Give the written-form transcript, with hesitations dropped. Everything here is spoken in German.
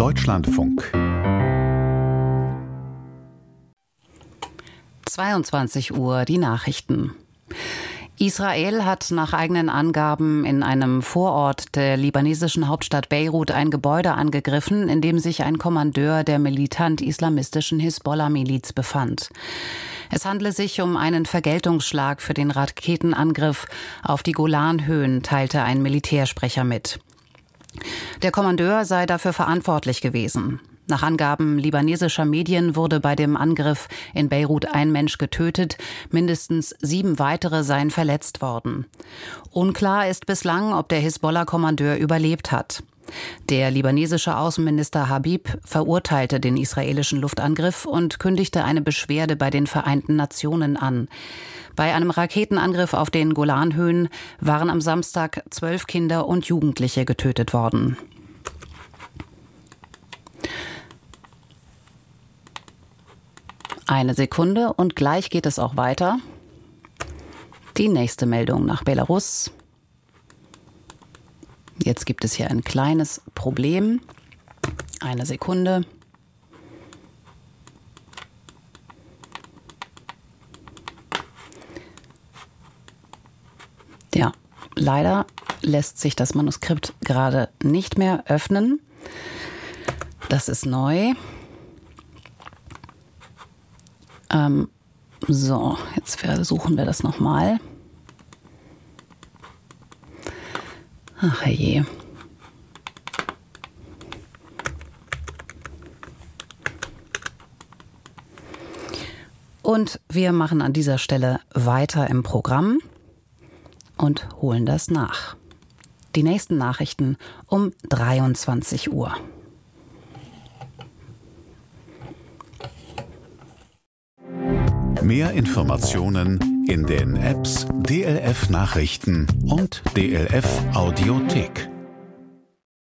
Deutschlandfunk. 22 Uhr, die Nachrichten. Israel hat nach eigenen Angaben in einem Vorort der libanesischen Hauptstadt Beirut ein Gebäude angegriffen, in dem sich ein Kommandeur der militant-islamistischen Hisbollah-Miliz befand. Es handle sich um einen Vergeltungsschlag für den Raketenangriff auf die Golanhöhen, teilte ein Militärsprecher mit. Der Kommandeur sei dafür verantwortlich gewesen. Nach Angaben libanesischer Medien wurde bei dem Angriff in Beirut ein Mensch getötet, mindestens 7 weitere seien verletzt worden. Unklar ist bislang, ob der Hisbollah-Kommandeur überlebt hat. Der libanesische Außenminister Habib verurteilte den israelischen Luftangriff und kündigte eine Beschwerde bei den Vereinten Nationen an. Bei einem Raketenangriff auf den Golanhöhen waren am Samstag 12 Kinder und Jugendliche getötet worden. Eine Sekunde und gleich geht es auch weiter. Die nächste Meldung nach Belarus. Jetzt gibt es hier ein kleines Problem. Eine Sekunde. Ja, leider lässt sich das Manuskript gerade nicht mehr öffnen. Das ist neu. So, jetzt versuchen wir das nochmal. Ach herrje. Und wir machen an dieser Stelle weiter im Programm und holen das nach. Die nächsten Nachrichten um 23 Uhr. Mehr Informationen in den Apps DLF Nachrichten und DLF Audiothek.